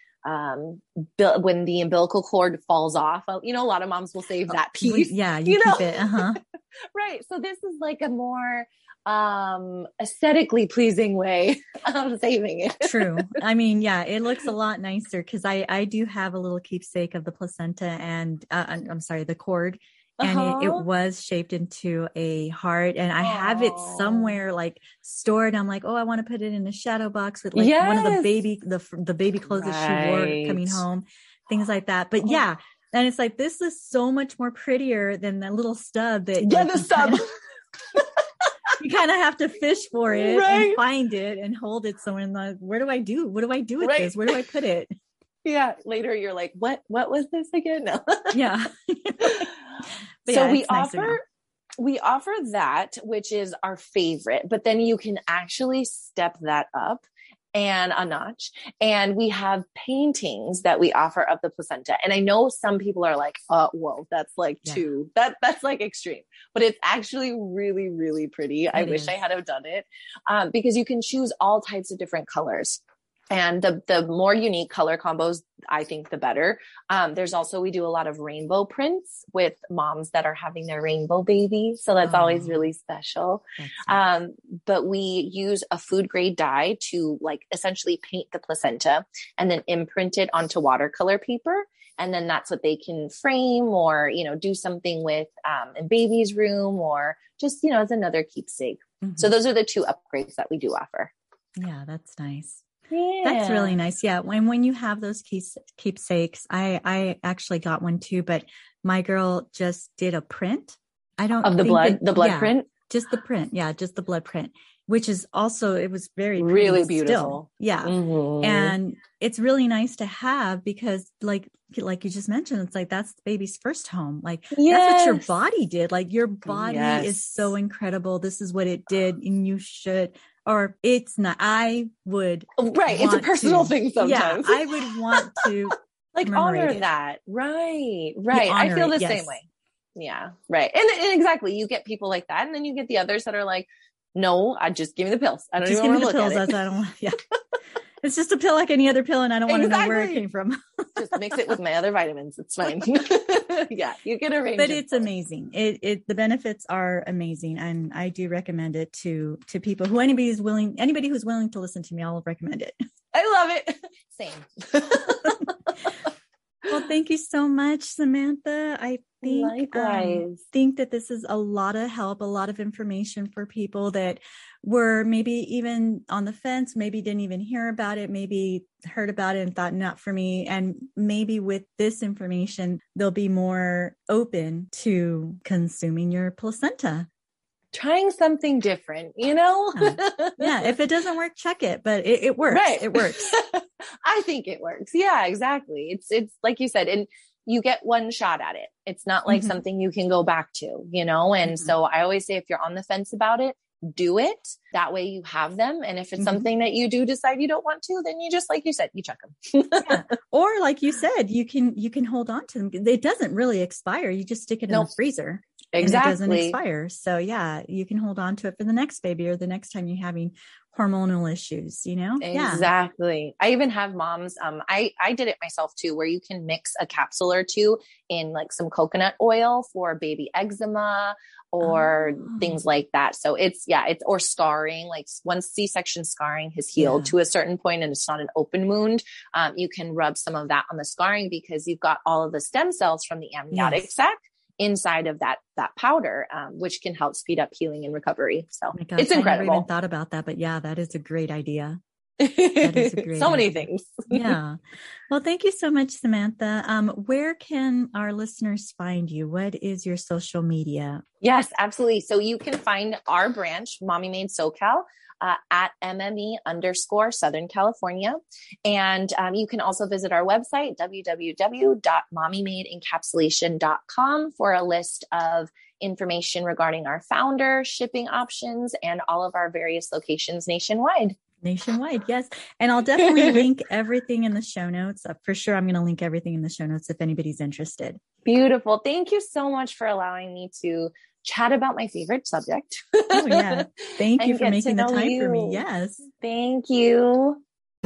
umbilical cord falls off, you know, a lot of moms will save that piece. Yeah. You keep it. Right. So this is like a more aesthetically pleasing way of saving it. True. I mean, yeah, it looks a lot nicer because I do have a little keepsake of the placenta and I'm sorry, the cord, and it was shaped into a heart, and I have it somewhere like stored. I'm like, oh, I want to put it in a shadow box with like one of the baby clothes that she wore coming home, things like that. But yeah. And it's like, this is so much more prettier than that little stub that the stub. You kind of have to fish for it and find it and hold it somewhere. And where do I do? What do I do with this? Where do I put it? Yeah. Later you're like, what was this again? No. Yeah. So we offer that, which is our favorite, but then you can actually step that up and a notch. And we have paintings that we offer of the placenta. And I know some people are like, whoa, that's like that's like extreme, but it's actually really, really pretty. I wish I had have done it because you can choose all types of different colors. And the more unique color combos, I think the better. There's also, we do a lot of rainbow prints with moms that are having their rainbow baby. So that's always really special. Nice. But we use a food grade dye to like essentially paint the placenta and then imprint it onto watercolor paper. And then that's what they can frame or, you know, do something with in baby's room or just, you know, as another keepsake. So those are the two upgrades that we do offer. Yeah, that's nice. Yeah. That's really nice. Yeah. When you have those keepsakes, I actually got one too, but my girl just did a print. I don't of the blood print, just the print. Yeah. Just the blood print, which is also, it was really beautiful. Still. Yeah. And it's really nice to have because like you just mentioned, it's like, that's the baby's first home. Like that's what your body did. Like your body is so incredible. This is what it did. And you should, or it's not, I would. Right. It's a personal thing sometimes. Yeah, I would want to like honor that. Right. I feel the same way. Yeah. Right. And exactly. You get people like that. And then you get the others that are like, no, I just give me the pills. I don't even want to look at it. I don't want, It's just a pill like any other pill. And I don't want to know where it came from. Just mix it with my other vitamins. It's fine. Yeah. You get a range. But it's amazing. The benefits are amazing. And I do recommend it to people who anybody who's willing to listen to me, I'll recommend it. I love it. Same. Well, thank you so much, Samantha. I think that this is a lot of help, a lot of information for people that were maybe even on the fence, maybe didn't even hear about it, maybe heard about it and thought not for me. And maybe with this information, they'll be more open to consuming your placenta. Trying something different, you know? Yeah. If it doesn't work, check it, but it works. Right. It works. I think it works. Yeah, exactly. It's like you said, and you get one shot at it. It's not like something you can go back to, you know? And so I always say, if you're on the fence about it, do it. That way you have them. And if it's something that you do decide you don't want to, then you just, like you said, you check them. Yeah. Or like you said, you can hold on to them. It doesn't really expire. You just stick it in the freezer. And it doesn't Exactly. expire. So yeah, you can hold on to it for the next baby or the next time you're having hormonal issues, you know? Yeah. Exactly. I even have moms. I did it myself too, where you can mix a capsule or two in like some coconut oil for baby eczema or Oh, things like that. So it's or scarring, like once C-section scarring has yeah. healed to a certain point and it's not an open wound, you can rub some of that on the scarring because you've got all of the stem cells from the amniotic Yes. sac inside of that powder, which can help speed up healing and recovery. So Oh my gosh, it's incredible. I never even thought about that, but yeah, that is a great idea. That is a great so many idea. things. Yeah. Well, thank you so much, Samantha. Where can our listeners find you? What is your social media? Yes, absolutely. So you can find our branch, Mommy Made SoCal, at MME_Southern California. And you can also visit our website, www.mommymadeencapsulation.com, for a list of information regarding our founder, shipping options, and all of our various locations nationwide. Yes. And I'll definitely link everything in the show notes. For sure, I'm going to link everything in the show notes if anybody's interested. Beautiful. Thank you so much for allowing me to chat about my favorite subject. Oh, yeah. Thank you for making the time for me. Yes. Thank you.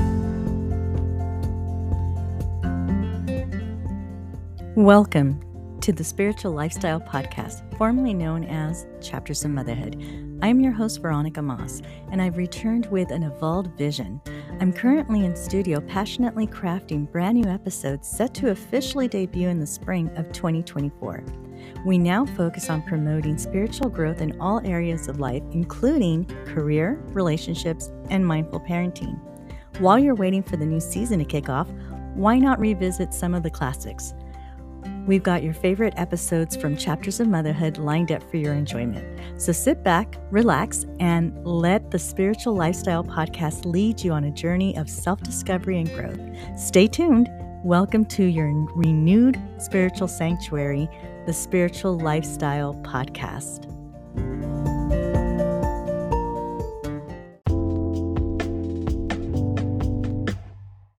Welcome to the Spiritual Lifestyle Podcast, formerly known as Chapters of Motherhood. I'm your host, Veronica Moss, and I've returned with an evolved vision. I'm currently in studio passionately crafting brand new episodes set to officially debut in the spring of 2024. We now focus on promoting spiritual growth in all areas of life, including career, relationships, and mindful parenting. While you're waiting for the new season to kick off, why not revisit some of the classics? We've got your favorite episodes from Chapters of Motherhood lined up for your enjoyment. So sit back, relax, and let the Spiritual Lifestyle Podcast lead you on a journey of self-discovery and growth. Stay tuned. Welcome to your renewed spiritual sanctuary, the Spiritual Lifestyle Podcast.